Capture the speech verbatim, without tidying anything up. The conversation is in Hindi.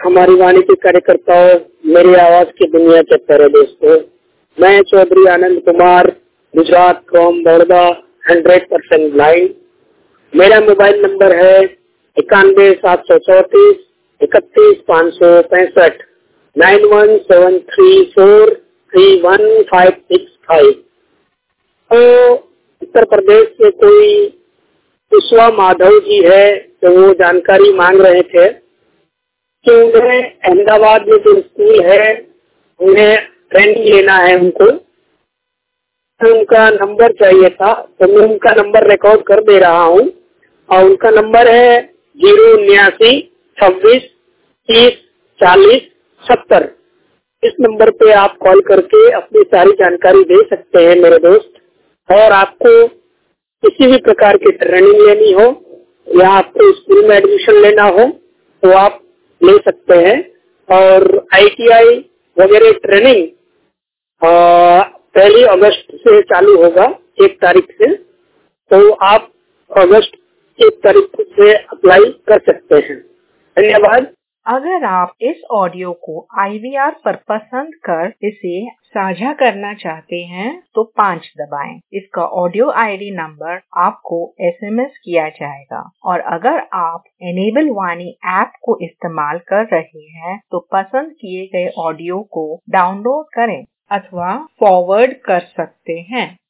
हमारी वाणी के कार्यकर्ताओं, मेरी आवाज की दुनिया के प्यारे दोस्तों, मैं Chaudhary Anand Kumar, Gujarat from Baroda, hundred percent blind. मेरा मोबाइल नंबर है इक्यानवे सात सौ चौतीस इकतीस पाँच सौ पैंसठ nine one seven three four three one five six five. तो उत्तर प्रदेश से कोई कुशवा माधव जी है, तो वो जानकारी मांग रहे थे कि उन्हें अहमदाबाद में जो स्कूल है उन्हें ट्रेनिंग लेना है उनको, तो उनका नंबर चाहिए था। तो मैं उनका नंबर रिकॉर्ड कर दे रहा हूँ और उनका नंबर है जीरो उन्यासी छब्बीस तीस चालीस सत्तर। इस नंबर पे आप कॉल करके अपनी सारी जानकारी दे सकते हैं मेरे दोस्त। और आपको किसी भी प्रकार की ट्रेनिंग लेनी हो या आपको स्कूल में एडमिशन लेना हो तो आप ले सकते हैं। और आईटीआई वगैरह ट्रेनिंग पहली अगस्त से चालू होगा, एक तारीख से, तो आप अगस्त एक तारीख से अप्लाई कर सकते हैं। धन्यवाद। अगर आप इस ऑडियो को आई वी आर पर पसंद कर इसे साझा करना चाहते हैं तो पाँच दबाएं। इसका ऑडियो आईडी नंबर आपको एसएमएस किया जाएगा। और अगर आप एनेबल वाणी ऐप को इस्तेमाल कर रहे हैं तो पसंद किए गए ऑडियो को डाउनलोड करें अथवा फॉरवर्ड कर सकते हैं।